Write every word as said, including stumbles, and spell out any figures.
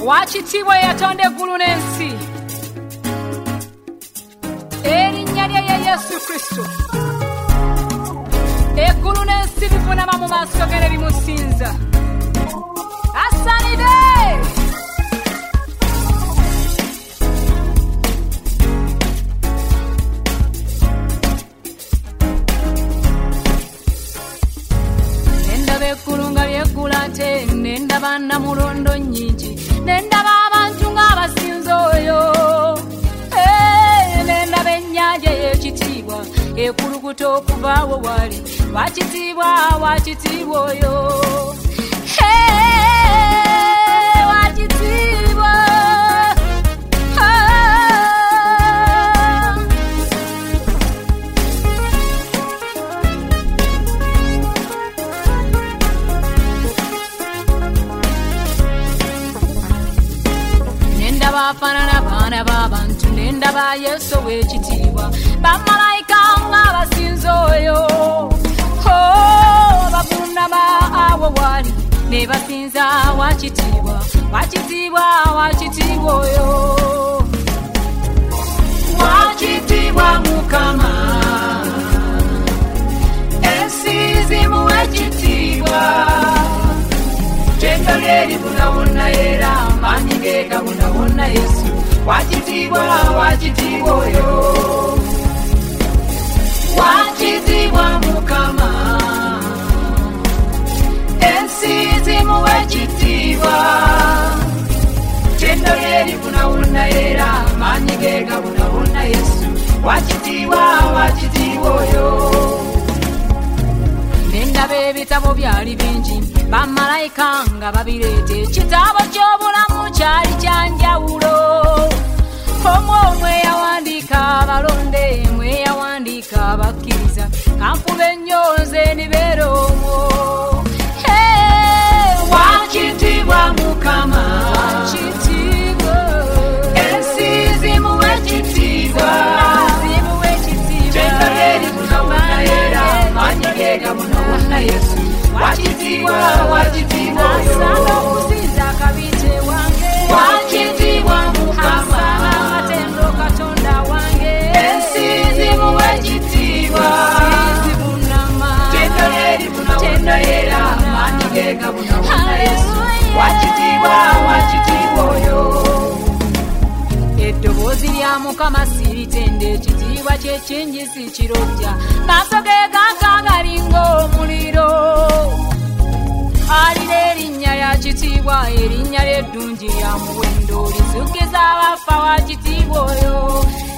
Wachitibwa yatonde eggulu n'ensi. Erinnya lya Yesu Kristo. Eggulu n'ensi bivunama mu maaso ge ne bimusinza. Asanide! Nendaba eggulu nga lyeggula ate, nendaba namulondo nnyingi, nendaba abantu ng'abasinza oyo. Nendaba ennyanja ey'ekitiibwa ekulukuta okuva awo wali, wakitiibwa wakitiibwa oyo. Wakitiibwa nendaba afaanana baana b'abantu, nendaba Yesu w'ekitiibwa, bamalayika ng'abasinza oyo. Bavuunama awo wali ne basinza wakitiibwa, wakitiibwa wakitiibwa oyo. Wakitiibwa Mukama, ensi zimuwe ekitiibwa. Ttendo lye libuna wonna era amaanyi ge gabuna wonna Yesu. Wakitiibwa wakitiibwa oyo. Wakitiibwa Mukama, ensi zimuwe ekitiibwa. Ttendo lye libuna wonna era amaanyi ge gabuna wonna Yesu. Wakitiibwa wakitiibwa oyo. Nendaba ebitabo byali bingi, bamalayika nga babireeta, ekitabo ky'obulamu kyali kya njawulo. Omwo omwe yawandiika abalonde, mwe yawandiika abakkiriza, kanfuba ennyonze nibeera omwo. Wakitiibwa Mukama, wakitiibwa, ensi zimuwe ekitiibwa. Ttendo lye libuna wonna era amaanyi ge gabuna wonna Yesu. Wakitiibwa wakitiibwa oyo. Asanga okusinza akabite wange. Wakitiibwa Mukama, akatendo Katonda wange. Ensi zimuwe ekitiibwa. Ttendo lye libuna wonna era amaanyi ge gabuna wonna Yesu. Wakitiibwa wakitiibwa oyo. Eddoboozi lya Mukama siritende, ekitiibwa kye kingi si kirojja, maaso ge gakaagali ng'omuliro. Alina erinnya lya kitiibwa, erinnya ly'eddungi lya muwendo, lizukiza abafa. Wakitiibwa oyo.